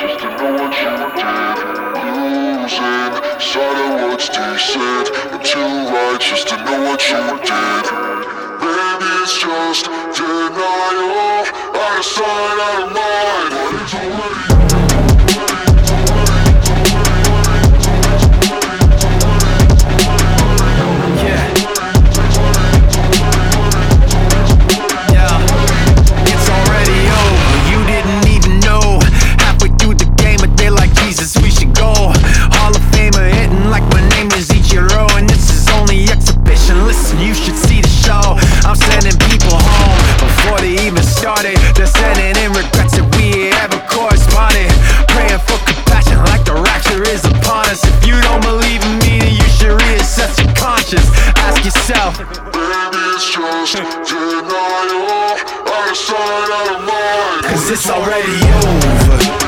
just to know what you did. Losing sight of what's decent, and too right just to know what you did. Maybe it's just denial, out of sight, out of mind. But it's already they're sending in regrets if we ever corresponded. Praying for compassion like the rapture is upon us. If you don't believe in me, then you should reassess your conscience. Ask yourself, maybe it's just denial, out of sight, out of mind. 'Cause it's already over.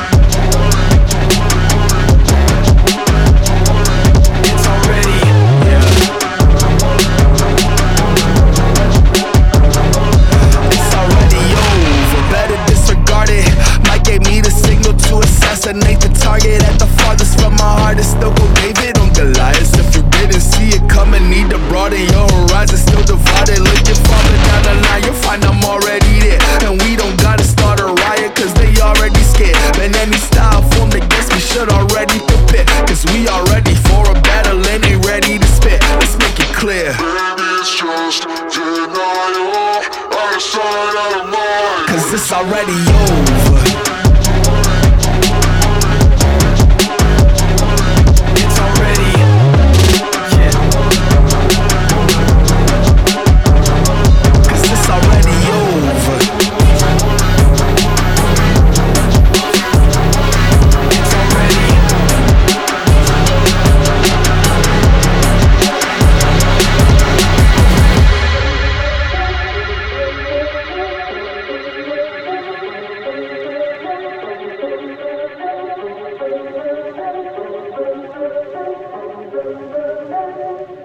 Assassinate the target at the farthest from my heart. It's still go David on Goliath. If you didn't see it coming, need to broaden your horizon. Still divided, looking farther down the line, you'll find I'm already there. And we don't gotta start a riot, 'cause they already scared. Man, any style formed against me should already prepare, 'cause we are ready for a battle and they ready to spit. Let's make it clear. Maybe it's just denial, out of sight, out of mind. 'Cause it's already over. Thank you.